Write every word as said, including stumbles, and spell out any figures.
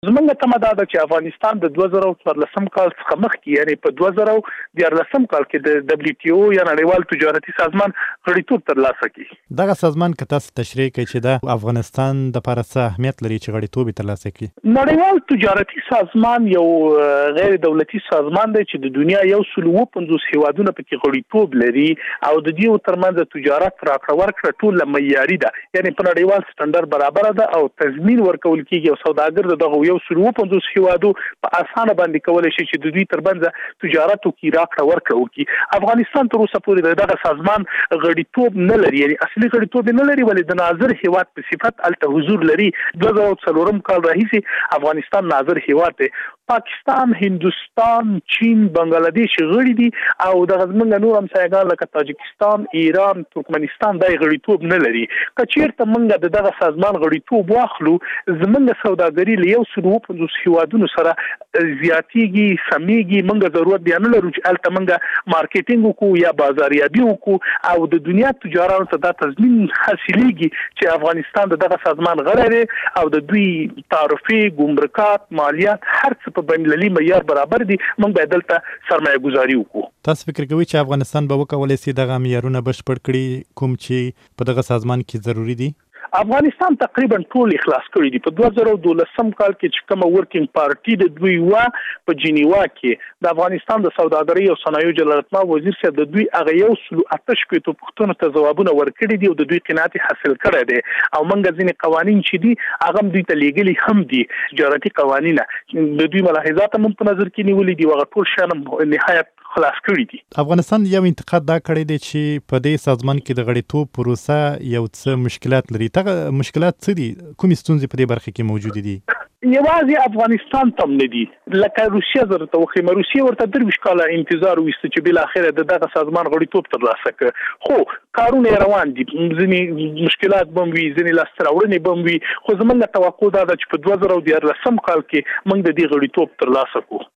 زمونږ تمه دا ده چې افغانستان د دوه زره څوارلسم کال څخه مخکې یعنی په دوه زره دیارلسم کال کې د دبليو ټي او یا نړیوال تجارتي سازمان غړیتوب ترلاسه کړي. دغه سازمان که تاسو تشریح کړئ چې د افغانستان د لپاره څه اهمیت لري چې غړیتوب ترلاسه کړي؟ نړیوال تجارتي سازمان یو غیر دولتي سازمان دی چې د دنیا یو سل اووه پنځوس هیوادونه پکې غړیتوب لري او د دې ترمنځ تجارت راکړه ورکړه ټول معیاري ده، یعنی په نړیوال سټنډرډ برابر ده او تضمین ورکول کیږي او سوداګر دغه یو سل اووه پنځوس هیوادو په اسانه باندې کولای شي چې د دوی ترمنځ تجارت او کی راکړه ورکړه وکړي. افغانستان تر اوسه پورې دغه سازمان غړیتوب نه لري، یعنی اصلي غړیتوب نه لري، ولې د ناظر هیواد په صفت الته حضور لري. دوه زره څلورم کال راهیسې افغانستان ناظر هیواد دی. پاکستان، هندوستان، چین، بنگلاديش غړي دي او دغه زمونږ نور همسایګان لکه تاجکستان، ایران، ترکمنستان د غړیتوب نه لري. کچیرته موږ د دغه سازمان غړیتوب واخلو، زمونږ سوداګري له یو سل اووه پنځوس هیوادونو سره زیاتیږي، سمېږي. موږ ضرورت دی نه لرو چې الته موږ مارکیټینګ وکړو یا بازاریابي وکړو او د دنیا تجارانو ته دا تضمین حاصلېږي چې افغانستان د دغه سازمان غړی دی او د دوی تعرفې، ګمرکات، مالیات هر څه په بین المللي معیار برابر دي. موږ باید دلته سرمایه گذاري وکړو. تاسو فکر کوئ چې افغانستان به وکولای شي دغه معیارونه بشپړ کړي کوم چې په دغه سازمان کې ضروری دي؟ افغانستان تقریبا ټول اخلاص کړی دی. په دوه زره دولسم کال کې چې کومه ورکینګ پارټي د دوی وا په جنیوا کې د افغانستان د سوداګرۍ او صنایعو جلالتمآب وزیر صاحب د دوی هغه یو سل اتش کې پوښتنو ته ځوابونه ورکړي دي او د دوی قناعت حاصل کړی دی او موږ ځینې قوانین چې دي هغه دوی ته لیږلي هم دي، تجارتي قوانین د دوی ملاحظات هم په نظر کې نیولې دي او هغه ټول شان نهایت خلاص کړی دي. افغانستان یو انتقاد دا کړی دی چې په دې سازمان کې د غړیتوب پروسه یو څه مشکلات لري. دغه مشکلات څه دي؟ کومې ستونزې په دې برخه کې موجود دي؟ یوازې افغانستان تم نه دي، لکه روسیه زره ته وخیمه روسیه ورته درویشت کاله انتظار وایسته چې بل اخره د دغه سازمان غړیتوب ترلاسه کړي، خو کارونه روان دي، ځینې مشکلات بم وي، ځینې لاسته راوړنې بم وي، خو زموږ توقع دا ده چې په دوه زره دیارلسم کال کې موږ د دې غړیتوب ترلاسه کړو.